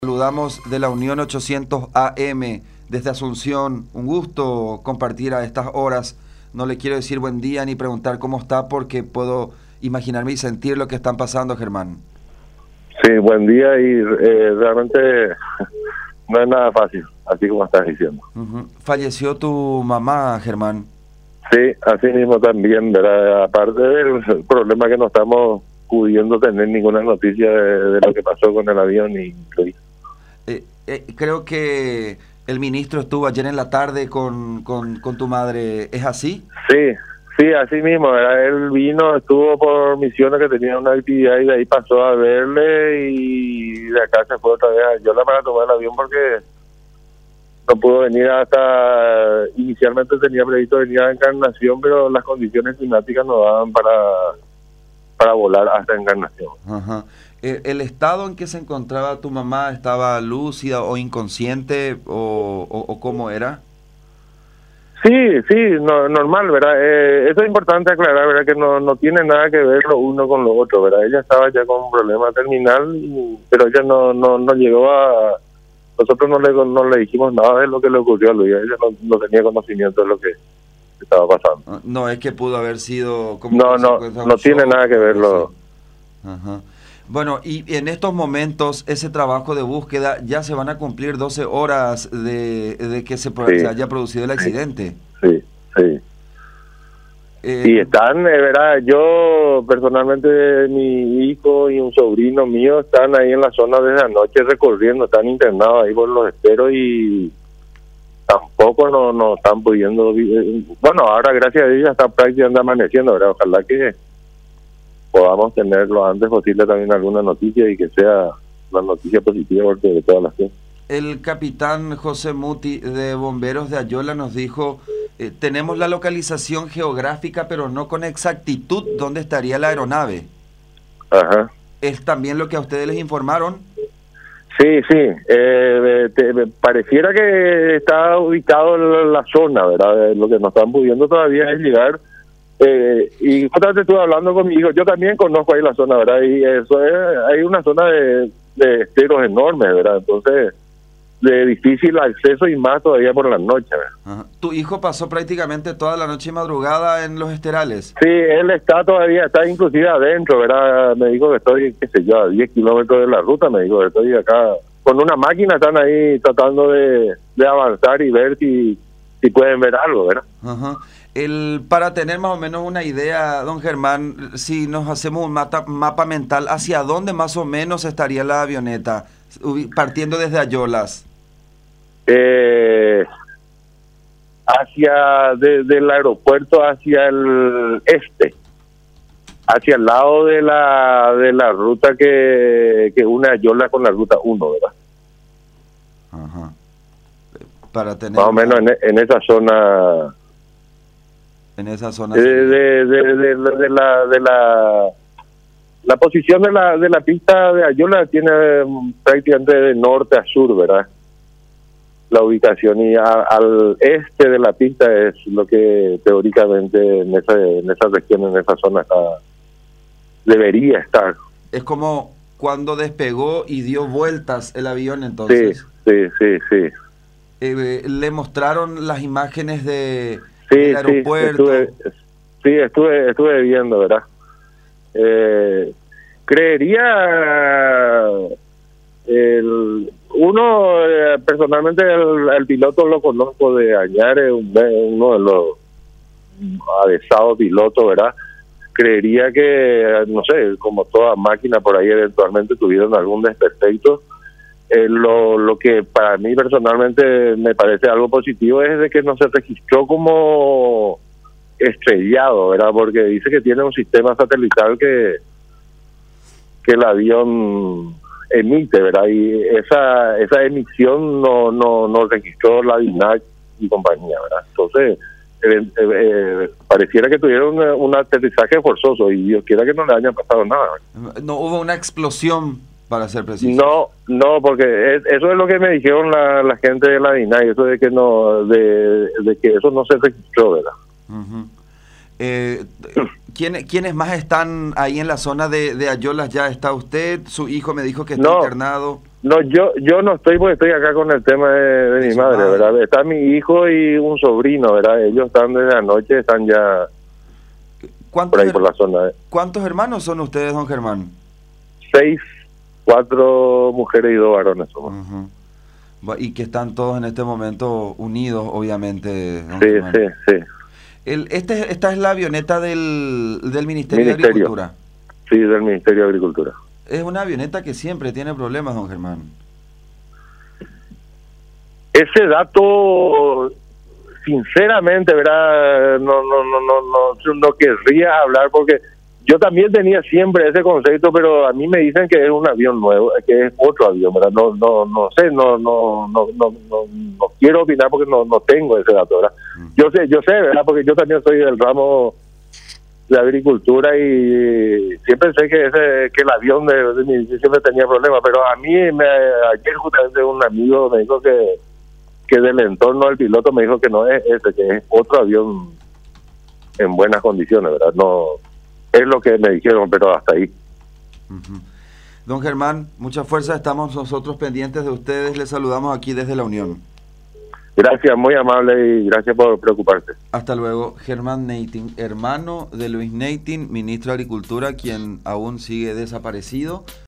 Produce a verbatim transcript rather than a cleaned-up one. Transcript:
Saludamos de la Unión ochocientos A M desde Asunción. Un gusto compartir a estas horas. No le quiero decir buen día ni preguntar cómo está porque puedo imaginarme y sentir lo que están pasando, Germán. Sí, buen día y eh, realmente no es nada fácil, así como estás diciendo. Uh-huh. Falleció tu mamá, Germán. Sí, así mismo también, ¿verdad? Aparte del problema que no estamos pudiendo tener ninguna noticia de, de lo que pasó con el avión y Eh, eh, creo que el ministro estuvo ayer en la tarde con, con, con tu madre, ¿es así? Sí, sí, así mismo, ¿verdad? Él vino, estuvo por misiones que tenía una actividad y de ahí pasó a verle y de acá se fue otra vez a Yola para tomar el avión porque no pudo venir hasta, inicialmente tenía previsto venir a Encarnación, pero las condiciones climáticas no daban para, para volar hasta Encarnación. Ajá. ¿El estado en que se encontraba tu mamá estaba lúcida o inconsciente o, o, o cómo era? Sí, sí, no, normal, ¿verdad? Eh, eso es importante aclarar, ¿verdad? Que no, no tiene nada que ver lo uno con lo otro, ¿verdad? Ella estaba ya con un problema terminal, pero ella no, no, no llegó a... Nosotros no le, no le dijimos nada de lo que le ocurrió a Luis, ella no, no tenía conocimiento de lo que estaba pasando. No, es que pudo haber sido... como no, no, no tiene nada que verlo. Ajá. Bueno, y en estos momentos, ese trabajo de búsqueda, ya se van a cumplir doce horas de, de que se, sí, se haya producido el accidente. Sí, sí. Eh, y están, eh, verdad, yo personalmente, mi hijo y un sobrino mío están ahí en la zona desde anoche recorriendo, están internados ahí por los esteros y tampoco no, no están pudiendo... Bueno, ahora gracias a Dios ya está prácticamente amaneciendo, ¿verdad? Ojalá que podamos tener lo antes posible también alguna noticia y que sea una noticia positiva porque de todas las cosas. El capitán José Muti de Bomberos de Ayola nos dijo, eh, tenemos la localización geográfica pero no con exactitud dónde estaría la aeronave. Ajá. ¿Es también lo que a ustedes les informaron? Sí, sí, eh, te, pareciera que está ubicado en la zona, ¿verdad? Lo que no están pudiendo todavía es llegar. Eh, y justamente estuve hablando con mi hijo, yo también conozco ahí la zona, ¿verdad? Y eso es, hay una zona de, de esteros enormes, ¿verdad? Entonces, de difícil acceso y más todavía por la noche, ¿verdad? Ajá. ¿Tu hijo pasó prácticamente toda la noche y madrugada en los esterales? Sí, él está todavía, está inclusive adentro, ¿verdad? Me dijo que estoy, qué sé yo, a diez kilómetros de la ruta, me dijo que estoy acá. Con una máquina están ahí tratando de, de avanzar y ver si, si pueden ver algo, ¿verdad? Ajá. El, para tener más o menos una idea, don Germán, si nos hacemos un mapa, mapa mental, ¿hacia dónde más o menos estaría la avioneta, partiendo desde Ayolas? Eh, hacia, desde el aeropuerto hacia el este, hacia el lado de la de la ruta que, que une Ayola con la ruta uno, ¿verdad? Ajá. Para tener más o menos en, en esa zona... En esa zona de, de, de, de, de la de la la posición de la de la pista de Ayola tiene prácticamente de norte a sur, ¿verdad? La ubicación y a, al este de la pista es lo que teóricamente en esa en esa región, en esa zona está, debería estar. Es como cuando despegó y dio vueltas el avión, entonces. Sí, sí, sí, sí. Eh, le mostraron las imágenes de Sí, el aeropuerto. Sí, estuve, sí, estuve, estuve viendo, ¿verdad? Eh, creería, el, uno, eh, personalmente, el, el piloto lo conozco de Añares, un, uno de los avesados pilotos, ¿verdad? Creería que, no sé, como toda máquina por ahí eventualmente tuvieron algún desperfecto. Eh, lo, lo que para mí personalmente me parece algo positivo es de que no se registró como estrellado, ¿verdad? Porque dice que tiene un sistema satelital que que el avión emite, ¿verdad? Y esa esa emisión no no no registró la D I N A C y compañía, ¿verdad? Entonces eh, eh, eh, pareciera que tuvieron un, un aterrizaje forzoso y Dios quiera que no le haya pasado nada, ¿verdad? No hubo una explosión, para ser preciso. No, no, porque es, eso es lo que me dijeron la, la gente de la D I N A, y eso de que no, de, de que eso no se registró, ¿verdad? Uh-huh. eh, ¿quién, ¿Quiénes más están ahí en la zona de, de Ayolas? ¿Ya está usted? Su hijo me dijo que está no, internado. No, yo yo no estoy porque estoy acá con el tema de, de mi madre, madre, ¿verdad? Está mi hijo y un sobrino, ¿verdad? Ellos están desde anoche, están ya por ahí por la zona. ¿eh? ¿Cuántos hermanos son ustedes, don Germán? Seis, cuatro mujeres y dos varones somos. Uh-huh. Y que están todos en este momento unidos, obviamente. Don sí, Germán. sí, sí. El, este, esta es la avioneta del, del Ministerio, Ministerio de Agricultura. Sí, del Ministerio de Agricultura. Es una avioneta que siempre tiene problemas, don Germán. Ese dato, sinceramente, ¿verdad? No, no, no, no, no, no querría hablar porque yo también tenía siempre ese concepto, pero a mí me dicen que es un avión nuevo, que es otro avión, ¿verdad? No, no, no sé, no, no, no, no, no, no quiero opinar porque no, no tengo ese dato, ¿verdad? Mm. Yo sé, yo sé, ¿verdad? Porque yo también soy del ramo de agricultura y siempre sé que ese que el avión de, de mi siempre tenía problemas, pero a mí me, ayer justamente un amigo me dijo que que del entorno del piloto me dijo que no es ese, que es otro avión en buenas condiciones, ¿verdad? No es lo que me dijeron, pero hasta ahí. Uh-huh. Don Germán, mucha fuerza, estamos nosotros pendientes de ustedes, les saludamos aquí desde la Unión. Gracias, muy amable y gracias por preocuparse. Hasta luego. Germán Neitin, hermano de Luis Neitin, ministro de Agricultura, quien aún sigue desaparecido.